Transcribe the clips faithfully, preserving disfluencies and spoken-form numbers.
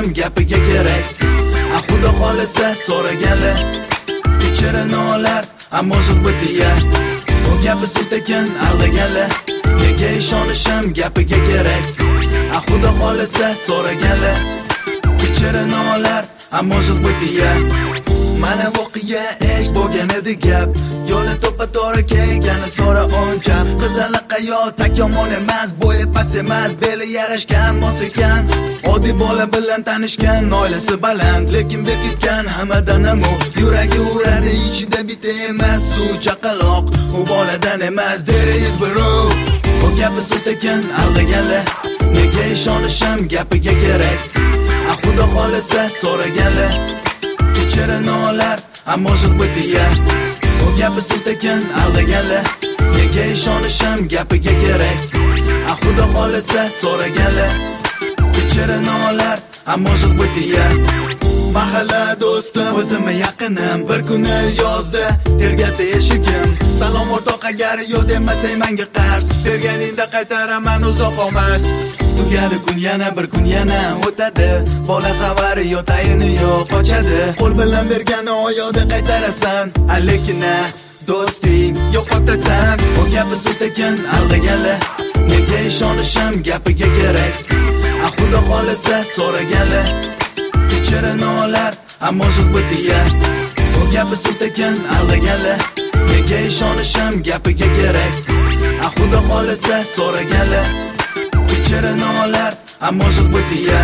ishonishim gapiga kerak. A xudo xolisa so'raganlar kechirini olar, ammo zilbitiya u gapi sutakin aldaganlar. Nega ishonishim gapiga kerak. A xudo xolisa so'raganlar kechirini olar, ammo zilbitiya. Mana voqea ish bo'lgan edi gap. Yo'li to'pa to'g'ri kelgani so'ra o'ncha. Qizaloq hayot tak yomon emas, bo'yi past emas, beli yarashgan mos ekan. Oddiy bola bilan tanishgan, oilasi baland, lekin berkitgan hammadan ham u yuragi uradi, ichida bitta emas suv chaqaloq. U boladan emas, there is bro. Bu gapi sutakin aldaganlar. Nega ishonishim gapiga kerak. A xudo xolisa so'raganlar kechirini olar, ammo zilbitiya u gapi sutakin aldaganlar. Nega ishonishim gapiga kerak. A xudo xolisa so'raganlar kechirini olar, ammo zilbitiya. Mahalla do'stim, o'zimga yaqinim, bir kuni yozdi tergatdi eshigim. Salom o'rtoq, agar yo'q demasang menga qarz, berganingda qaytaraman, uzoq olmas. Tugadi kun yana bir kun yana o'tadi, bola xabari yo'q, tayini yo'q, qochadi. Qo'l bilan bergani oyoqda qaytarasan, lekin do'sting yo'qotasan. Bu gapi sutakin aldaganlar. Nega ishonishim gapiga kerak. A xudo xolisa so'raganlar kechirini olar, ammo zilbitiya u gapi sutakin aldaganlar. Nega ishonishim gapiga kerak. A xudo xolisa so'raganlar kechirini olar, ammo zilbitiya.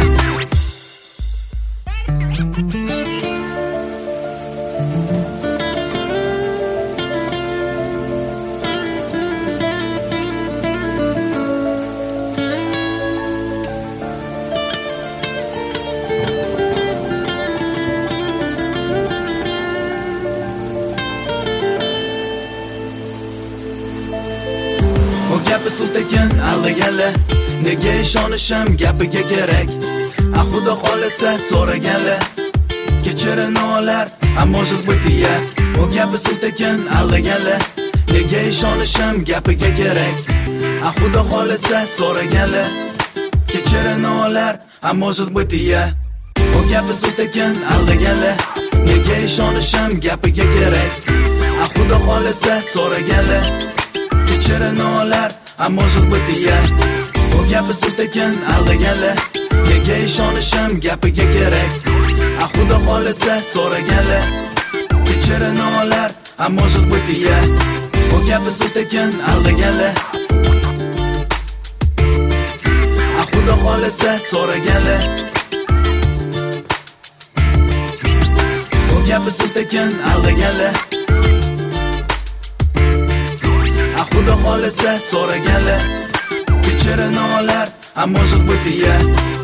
Bu gapi sutakin aldaganlar. Nega ishonishim gapiga kerak. A xudo xolisa so'raganlar kechirini olar, ammo zilbitiya u gapi sutakin aldaganlar. Nega ishonishim gapiga kerak. A xudo xolisa so'raganlar kechirini olar, ammo zilbitiya u gapi sutakin aldaganlar. Nega ishonishim gapiga kerak. A xudo xolisa so'raganlar kechirini olar, ammo zilbitiya u gapi sutakin aldaganlar. Nega ishonishim gapiga kerak. A xudo xolisa so'raganlar kechirini olar, ammo zilbitiya u gapi sutakin aldaganlar. A xudo xolisa so'raganlar u gapi sutakin aldaganlar. A xudo xolisa so'raganlar kechirini olar, ammo zilbitiya